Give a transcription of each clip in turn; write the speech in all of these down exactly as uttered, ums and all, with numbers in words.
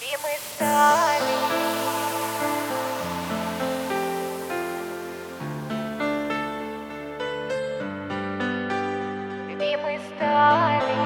любимы стали. Любимы стали.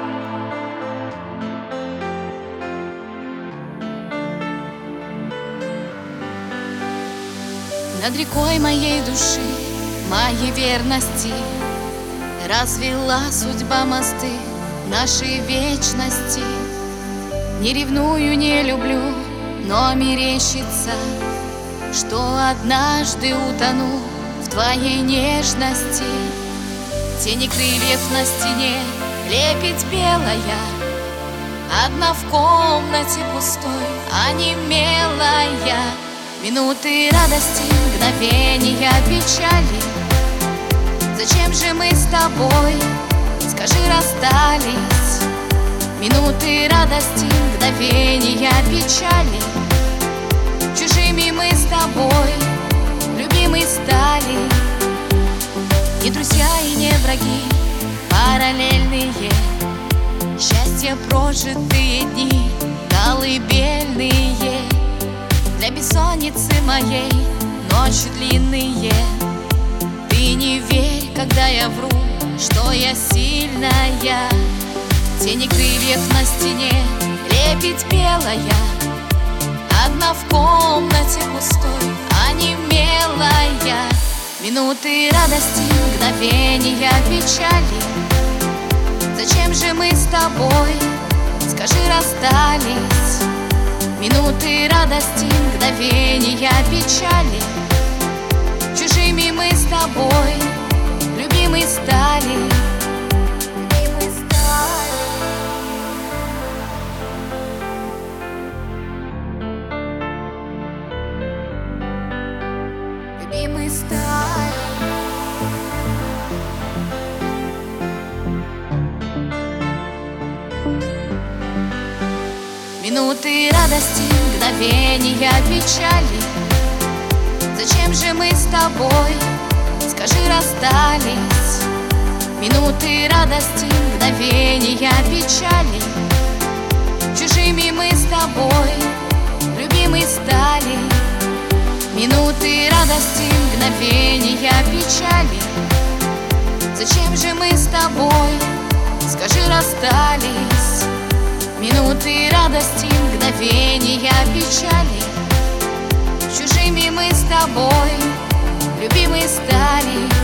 Над рекой моей души, моей верности развела судьба мосты нашей вечности. Не ревную, не люблю, но мерещится, что однажды утону в твоей нежности. Тени крыльев на стене, лепить белая, одна в комнате пустой, онемелая. Минуты радости, мгновения печали. Зачем же мы с тобой, скажи, расстались? Минуты радости, мгновения печали. Чужими мы с тобой, любимы стали. Не друзья и не враги, параллельные. Счастье прожитые дни, колыбельные. Для бессонницы моей ночи длинные. Ты не верь, когда я вру, что я сильная. Тени крыльев на стене, лепить белая, одна в комнате пустой, онемелая. Минуты радости, мгновения печали. Зачем же мы с тобой, скажи, расстались? Минуты радости, мгновения печали. Чужими мы с тобой, любимы стали. Любимы стали. Любимы стали. Минуты радости, мгновения печали. Зачем же мы с тобой, скажи, расстались? Минуты радости, мгновения печали. Чужими мы с тобой, любимы стали. Минуты радости, мгновения печали. Зачем же мы с тобой, скажи, расстались? Минуты радости, мгновения печали. Чужими мы с тобой, любимы стали.